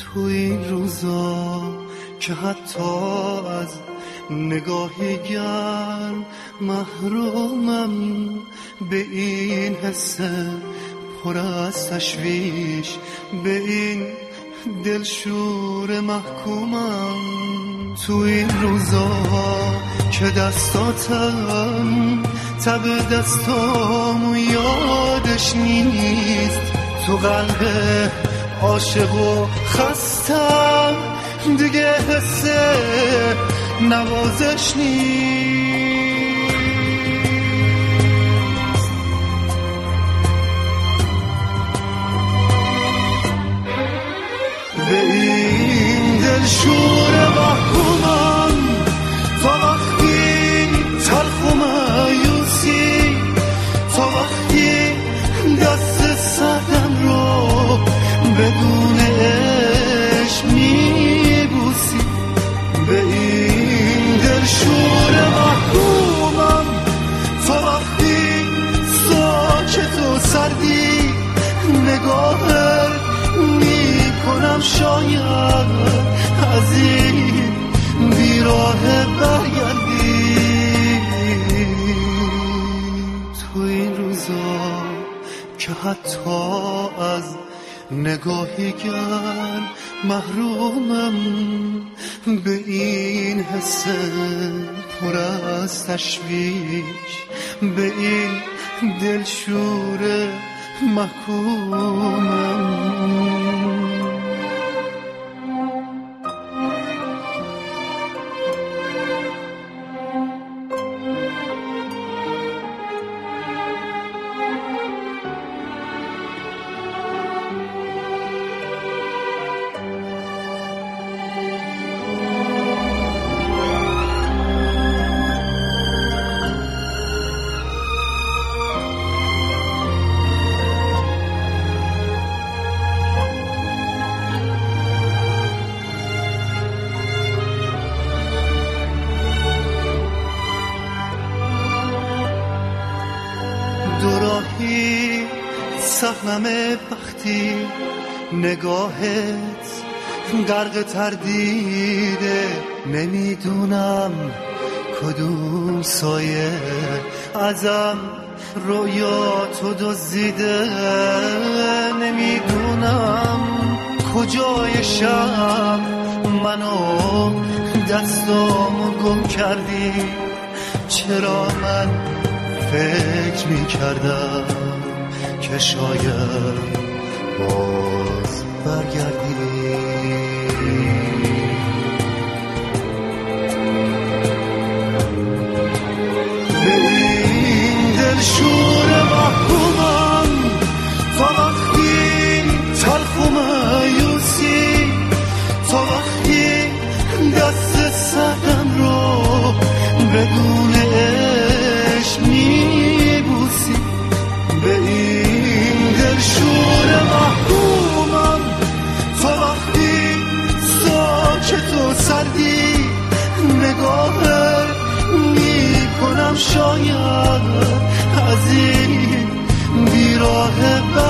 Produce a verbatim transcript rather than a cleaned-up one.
تو این روزا که حتی از نگاهی گرم محرومم، به این حس پر از تشویش، به این دلشور محکومم. تو این روزا که دستاتم تب دستامو یادش نیست، تو قلب عاشق و خستم دیگه حس نوازش نیست. به این دلشور محکومم تا وقتی تلخ و مایوسی، تا وقتی دست سردم رو بدون عشق میبوسی. به این دلشور محکومم تا وقتی ساکت و سردی نگاهت میکنم، شاید از این بیراه برگردی. تو این روزا که حتی از نگاهی گرم محرومم، به این حس پر از تشویش، به این دلشور محکومم. دوراهی سهمم وقتی نگاهت غرق تردیده، نمیدونم کدوم سایه ازم رویاتو دزدیده، نمیدونم کجای شب منو دستامو گم کردی. چرا من فکر می کردم که شاید باز برگردی. به این دلشور محکومم تا وقتی تلخ و مایوسی، تا وقتی دست سردم رو بدون عشق میبوسی. به این دلشور محکومم تا وقتی ساکت و سردی نگاهت میکنم، شاید از این بیراه